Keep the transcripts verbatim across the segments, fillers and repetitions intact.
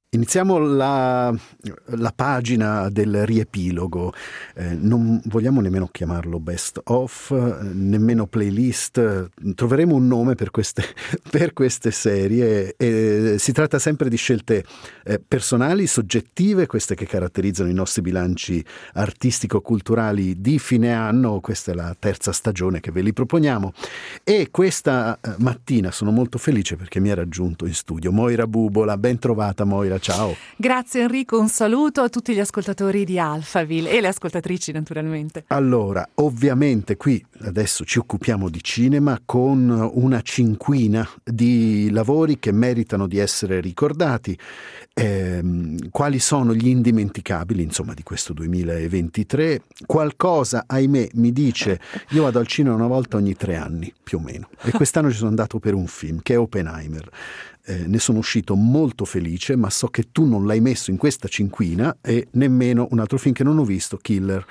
Iniziamo la, la pagina del riepilogo, eh, non vogliamo nemmeno chiamarlo best of, nemmeno playlist, troveremo un nome per queste, per queste serie. E si tratta sempre di scelte eh, personali, soggettive, queste che caratterizzano i nostri bilanci artistico-culturali di fine anno. Questa è la terza stagione che ve li proponiamo e questa mattina sono molto felice perché mi ha raggiunto in studio Moira Bubola. Ben trovata Moira. Ciao. Grazie Enrico, un saluto a tutti gli ascoltatori di Alphaville e le ascoltatrici naturalmente. Allora, ovviamente qui adesso ci occupiamo di cinema con una cinquina di lavori che meritano di essere ricordati. Eh, quali sono gli indimenticabili, insomma, di questo duemilaventitré? Qualcosa, ahimè, mi dice, io vado al cinema una volta ogni tre anni, più o meno, e quest'anno ci sono andato per un film, che è Oppenheimer. Eh, ne sono uscito molto felice, ma so che tu non l'hai messo in questa cinquina e nemmeno un altro film che non ho visto, Killer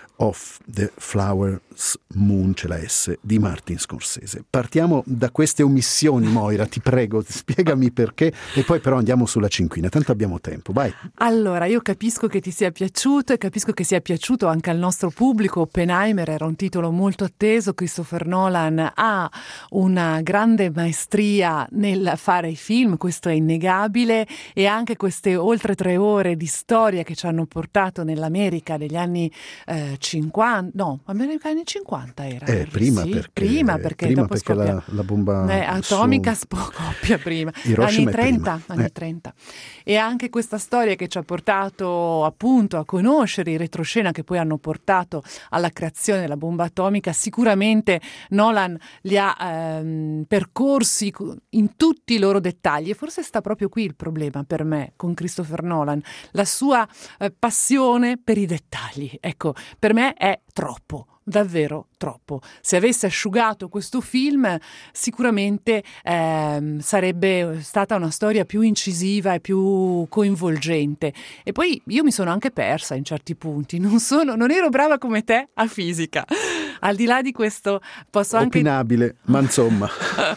of the Flower Moon, c'è la S, di Martin Scorsese. Partiamo da queste omissioni, Moira, ti prego, spiegami perché e poi però andiamo sulla cinquina, tanto abbiamo tempo, vai. Allora, io capisco che ti sia piaciuto e capisco che sia piaciuto anche al nostro pubblico. Oppenheimer era un titolo molto atteso, Christopher Nolan ha una grande maestria nel fare i film, questo è innegabile, e anche queste oltre tre ore di storia che ci hanno portato nell'America degli anni eh, cinquanta, no, americani cinquanta era. Eh, prima, sì, perché, prima perché prima dopo perché scoppia, la, la bomba eh, atomica su... scoppia prima, Hiroshima anni trenta, prima. anni Eh. trenta. E anche questa storia che ci ha portato appunto a conoscere i retroscena che poi hanno portato alla creazione della bomba atomica, sicuramente Nolan li ha ehm, percorsi in tutti i loro dettagli e forse sta proprio qui il problema per me con Christopher Nolan, la sua eh, passione per i dettagli. Ecco, per me è troppo, davvero troppo. Se avesse asciugato questo film sicuramente ehm, sarebbe stata una storia più incisiva e più coinvolgente. E poi io mi sono anche persa in certi punti, non sono, non ero brava come te a fisica. Al di là di questo posso anche... Opinabile, ma insomma...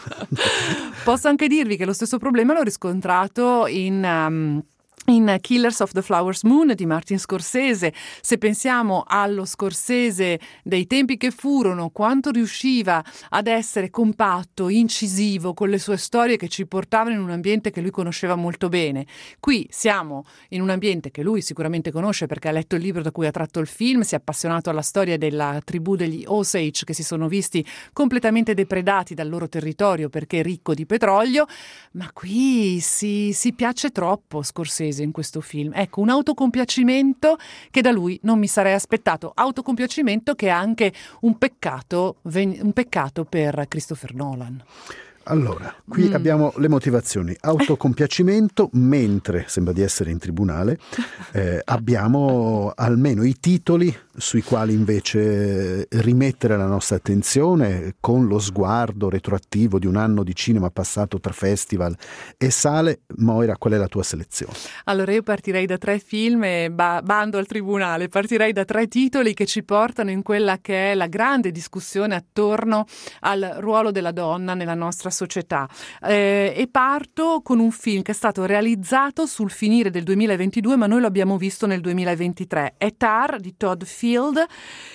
posso anche dirvi che lo stesso problema l'ho riscontrato in... Um, in Killers of the Flower Moon di Martin Scorsese. Se pensiamo allo Scorsese dei tempi che furono, quanto riusciva ad essere compatto, incisivo, con le sue storie che ci portavano in un ambiente che lui conosceva molto bene. Qui siamo in un ambiente che lui sicuramente conosce perché ha letto il libro da cui ha tratto il film, si è appassionato alla storia della tribù degli Osage che si sono visti completamente depredati dal loro territorio perché è ricco di petrolio, ma qui si, si piace troppo Scorsese in questo film. Ecco, un autocompiacimento che da lui non mi sarei aspettato, autocompiacimento che è anche un peccato, un peccato per Christopher Nolan. Allora, qui mm. abbiamo le motivazioni. Autocompiacimento, mentre sembra di essere in tribunale, eh, abbiamo almeno i titoli sui quali invece rimettere la nostra attenzione con lo sguardo retroattivo di un anno di cinema passato tra festival e sale. Moira, qual è la tua selezione? Allora io partirei da tre film e ba- bando al tribunale, partirei da tre titoli che ci portano in quella che è la grande discussione attorno al ruolo della donna nella nostra società eh, e parto con un film che è stato realizzato sul finire del duemilaventidue ma noi lo abbiamo visto nel duemilaventitré. È Tar di Todd Field,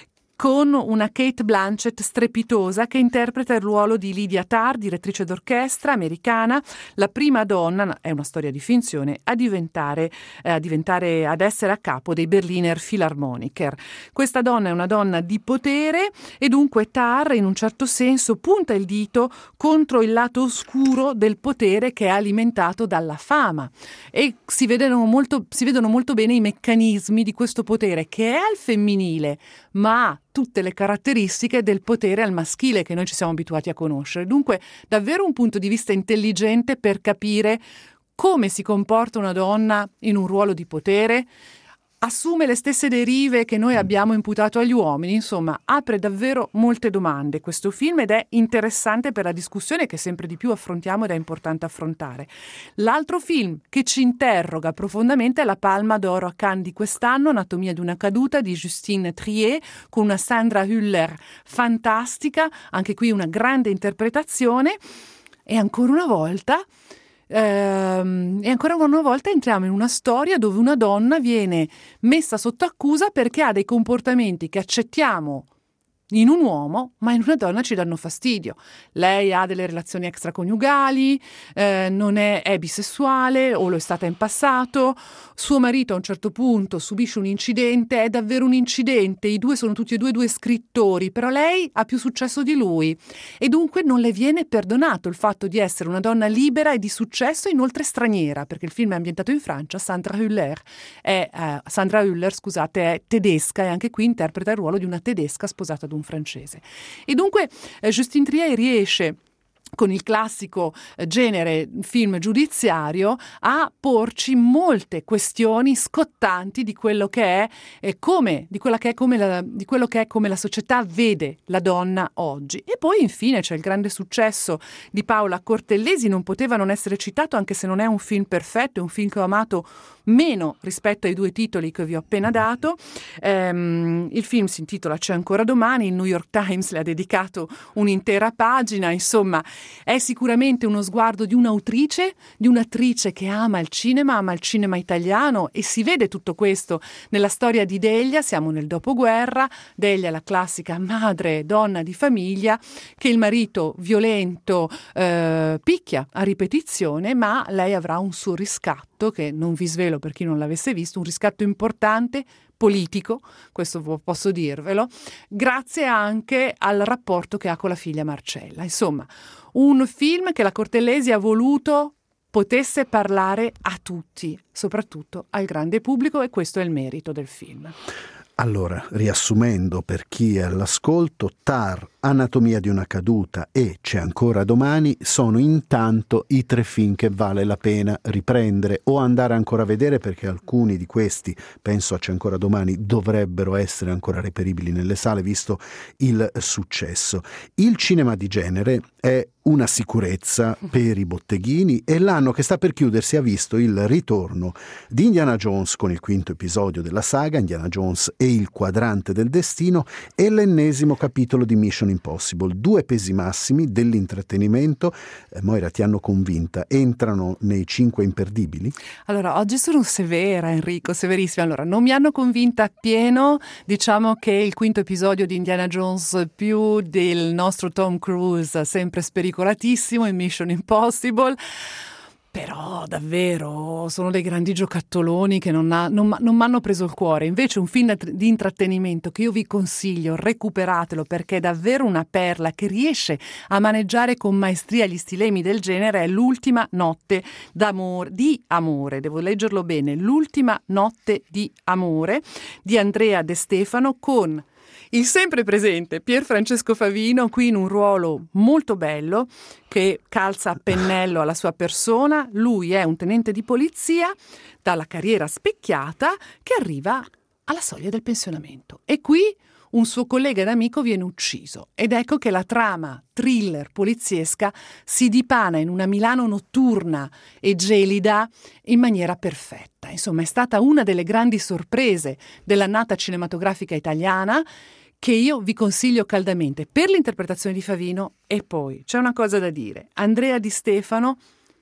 con una Cate Blanchett strepitosa che interpreta il ruolo di Lydia Tarr, direttrice d'orchestra americana, la prima donna, è una storia di finzione, a diventare, eh, a diventare ad essere a capo dei Berliner Philharmoniker. Questa donna è una donna di potere e dunque Tarr in un certo senso punta il dito contro il lato oscuro del potere che è alimentato dalla fama e si vedono molto, si vedono molto bene i meccanismi di questo potere che è al femminile ma ha tutte le caratteristiche del potere al maschile che noi ci siamo abituati a conoscere. Dunque, davvero un punto di vista intelligente per capire come si comporta una donna in un ruolo di potere, assume le stesse derive che noi abbiamo imputato agli uomini, insomma, apre davvero molte domande questo film ed è interessante per la discussione che sempre di più affrontiamo ed è importante affrontare. L'altro film che ci interroga profondamente è la Palma d'Oro a Cannes di quest'anno, Anatomia di una caduta di Justine Triet, con una Sandra Hüller fantastica, anche qui una grande interpretazione e ancora una volta Ehm, e ancora una volta entriamo in una storia dove una donna viene messa sotto accusa perché ha dei comportamenti che accettiamo in un uomo, ma in una donna ci danno fastidio. Lei ha delle relazioni extraconiugali, eh, non è, è bisessuale o lo è stata in passato, suo marito a un certo punto subisce un incidente, è davvero un incidente, i due sono tutti e due due scrittori, però lei ha più successo di lui e dunque non le viene perdonato il fatto di essere una donna libera e di successo, inoltre straniera, perché il film è ambientato in Francia. Sandra Hüller è, eh, Sandra Hüller, scusate, è tedesca e anche qui interpreta il ruolo di una tedesca sposata ad un francese. E dunque eh, Justine Triet riesce con il classico genere film giudiziario a porci molte questioni scottanti di quello che è eh, come di quella che è come la, di quello che è come la società vede la donna oggi. E poi infine c'è il grande successo di Paola Cortellesi, non poteva non essere citato, anche se non è un film perfetto, è un film che ho amato meno rispetto ai due titoli che vi ho appena dato. Ehm, il film si intitola C'è ancora domani, il New York Times le ha dedicato un'intera pagina, insomma è sicuramente uno sguardo di un'autrice, di un'attrice che ama il cinema, ama il cinema italiano, e si vede tutto questo nella storia di Delia. Siamo nel dopoguerra, Delia è la classica madre, donna di famiglia, che il marito violento eh, picchia a ripetizione, ma lei avrà un suo riscatto, che non vi svelo per chi non l'avesse visto, un riscatto importante, politico, questo posso dirvelo, grazie anche al rapporto che ha con la figlia Marcella. Insomma, un film che la Cortellesi ha voluto potesse parlare a tutti, soprattutto al grande pubblico, e questo è il merito del film. Allora, riassumendo per chi è all'ascolto, Tar, Anatomia di una caduta e C'è ancora domani sono intanto i tre film che vale la pena riprendere o andare ancora a vedere, perché alcuni di questi, penso a C'è ancora domani, dovrebbero essere ancora reperibili nelle sale visto il successo. Il cinema di genere è una sicurezza per i botteghini e l'anno che sta per chiudersi ha visto il ritorno di Indiana Jones con il quinto episodio della saga, Indiana Jones e il quadrante del destino, e l'ennesimo capitolo di Mission Impossible. Due pesi massimi dell'intrattenimento. eh, Moira, ti hanno convinta? Entrano nei cinque imperdibili? Allora, oggi sono severa, Enrico, severissima. Allora, non mi hanno convinta appieno. Diciamo che il quinto episodio di Indiana Jones più del nostro Tom Cruise, sempre spericolatissimo, in Mission Impossible. Però davvero sono dei grandi giocattoloni che non, non, non mi hanno preso il cuore. Invece un film di intrattenimento che io vi consiglio, recuperatelo, perché è davvero una perla che riesce a maneggiare con maestria gli stilemi del genere, è L'ultima notte d'amore, di amore, devo leggerlo bene, L'ultima notte di amore di Andrea De Stefano, con il sempre presente Pier Francesco Favino, qui in un ruolo molto bello che calza a pennello alla sua persona. Lui è un tenente di polizia dalla carriera specchiata che arriva alla soglia del pensionamento, e qui un suo collega ed amico viene ucciso, ed ecco che la trama thriller poliziesca si dipana in una Milano notturna e gelida in maniera perfetta. Insomma, è stata una delle grandi sorprese dell'annata cinematografica italiana, che io vi consiglio caldamente per l'interpretazione di Favino. E poi c'è una cosa da dire: Andrea Di Stefano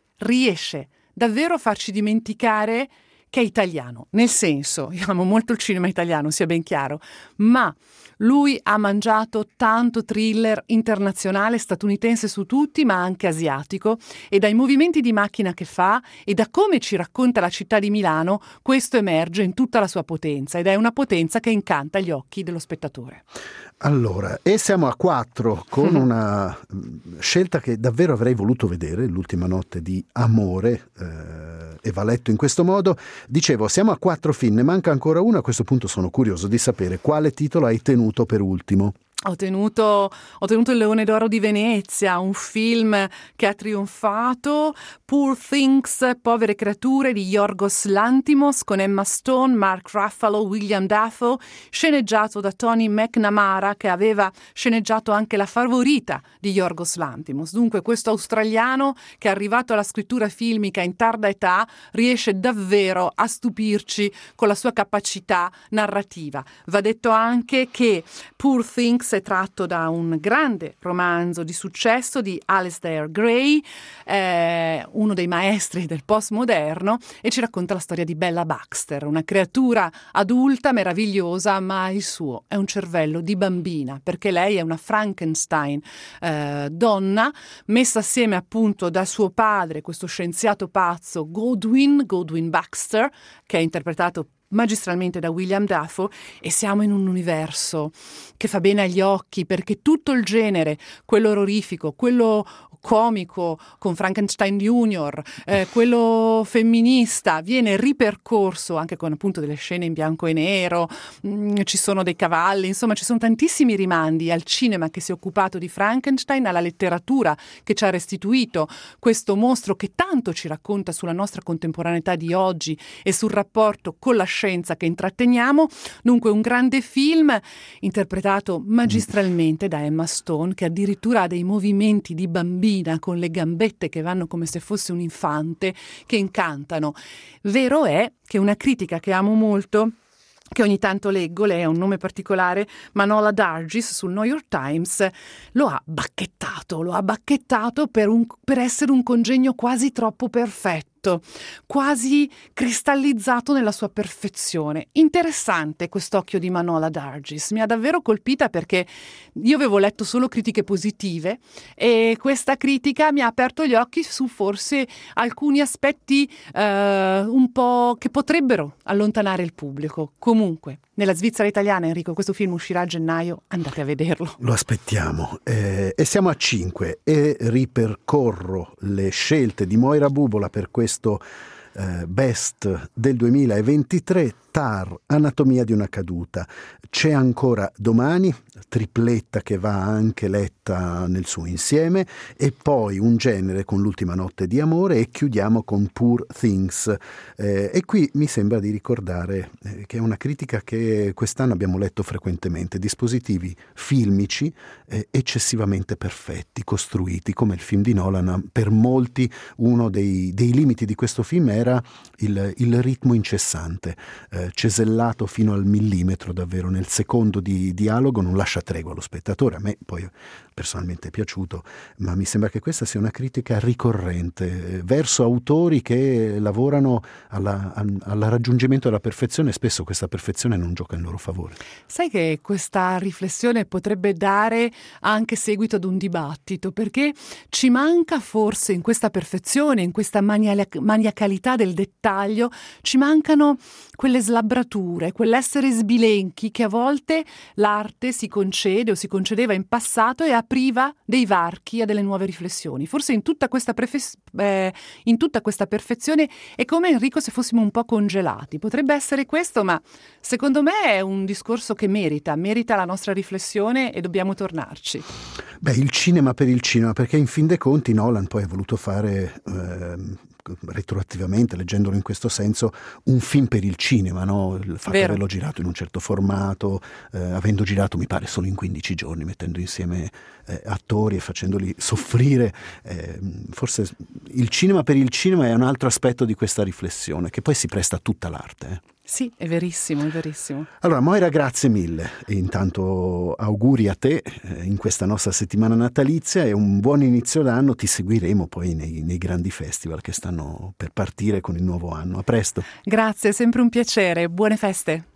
riesce davvero a farci dimenticare che è italiano, nel senso, io amo molto il cinema italiano, sia ben chiaro, ma lui ha mangiato tanto thriller internazionale, statunitense su tutti, ma anche asiatico, e dai movimenti di macchina che fa e da come ci racconta la città di Milano, questo emerge in tutta la sua potenza, ed è una potenza che incanta gli occhi dello spettatore. Allora, e siamo a quattro con una scelta che davvero avrei voluto vedere, L'ultima notte di amore, eh, e va letto in questo modo. Dicevo, siamo a quattro film, ne manca ancora uno. A questo punto sono curioso di sapere quale titolo hai tenuto per ultimo. Ho tenuto, ho tenuto il Leone d'Oro di Venezia, un film che ha trionfato, Poor Things, Povere creature di Yorgos Lanthimos, con Emma Stone, Mark Ruffalo, William Dafoe, sceneggiato da Tony McNamara, che aveva sceneggiato anche La favorita di Yorgos Lanthimos. Dunque questo australiano, che è arrivato alla scrittura filmica in tarda età, riesce davvero a stupirci con la sua capacità narrativa. Va detto anche che Poor Things Things è tratto da un grande romanzo di successo di Alasdair Gray, eh, uno dei maestri del postmoderno, e ci racconta la storia di Bella Baxter, una creatura adulta meravigliosa, ma il suo è un cervello di bambina, perché lei è una Frankenstein eh, donna, messa assieme appunto da suo padre, questo scienziato pazzo Godwin, Godwin Baxter, che è interpretato magistralmente da William Dafoe, e siamo in un universo che fa bene agli occhi, perché tutto il genere, quello orrorifico, quello comico con Frankenstein Junior, eh, quello femminista, viene ripercorso anche con appunto delle scene in bianco e nero, mm, ci sono dei cavalli, insomma ci sono tantissimi rimandi al cinema che si è occupato di Frankenstein, alla letteratura che ci ha restituito questo mostro che tanto ci racconta sulla nostra contemporaneità di oggi e sul rapporto con la scienza che intratteniamo. Dunque un grande film interpretato magistralmente da Emma Stone, che addirittura ha dei movimenti di bambina con le gambette che vanno come se fosse un infante, che incantano. Vero è che una critica che amo molto, che ogni tanto leggo, lei ha un nome particolare, Manohla Dargis, sul New York Times, lo ha bacchettato, lo ha bacchettato per, un, per essere un congegno quasi troppo perfetto, quasi cristallizzato nella sua perfezione. Interessante quest'occhio di Manohla Dargis, mi ha davvero colpita, perché io avevo letto solo critiche positive e questa critica mi ha aperto gli occhi su forse alcuni aspetti eh, un po' che potrebbero allontanare il pubblico. Comunque, nella Svizzera italiana, Enrico, questo film uscirà a gennaio, andate a vederlo. Lo aspettiamo. Eh, e siamo a cinque e ripercorro le scelte di Moira Bubola per questo eh, Best del duemilaventitré. Tar, Anatomia di una caduta. C'è ancora domani, tripletta che va anche letta nel suo insieme, e poi Un genere con L'ultima notte di amore, e chiudiamo con Poor Things. Eh, e qui mi sembra di ricordare eh, che è una critica che quest'anno abbiamo letto frequentemente: dispositivi filmici eh, eccessivamente perfetti, costruiti, come il film di Nolan. Per molti uno dei, dei limiti di questo film era il, il ritmo incessante, eh, cesellato fino al millimetro, davvero nel secondo di dialogo non lascia tregua allo spettatore. A me poi personalmente è piaciuto, ma mi sembra che questa sia una critica ricorrente eh, verso autori che lavorano alla, al raggiungimento della perfezione, e spesso questa perfezione non gioca in loro favore. Sai che questa riflessione potrebbe dare anche seguito ad un dibattito, perché ci manca forse in questa perfezione, in questa maniac- maniacalità del dettaglio, ci mancano quelle slabrature, quell'essere sbilenchi che a volte l'arte si concede o si concedeva in passato e apriva dei varchi a delle nuove riflessioni. Forse in tutta questa, prefes- eh, in tutta questa perfezione è come, Enrico, se fossimo un po' congelati. Potrebbe essere questo, ma secondo me è un discorso che merita, merita la nostra riflessione e dobbiamo tornarci. Beh, il cinema per il cinema, perché in fin dei conti Nolan poi ha voluto fare eh, retroattivamente, leggendolo in questo senso, un film per il cinema, no? Il fatto di averlo girato in un certo formato, eh, avendo girato mi pare solo in quindici giorni, mettendo insieme eh, attori e facendoli soffrire. Eh, forse il cinema per il cinema è un altro aspetto di questa riflessione, che poi si presta a tutta l'arte. Eh. Sì, è verissimo, è verissimo. Allora, Moira, grazie mille. E intanto auguri a te eh, in questa nostra settimana natalizia, e un buon inizio d'anno. Ti seguiremo poi nei, nei grandi festival che stanno per partire con il nuovo anno. A presto. Grazie, è sempre un piacere. Buone feste.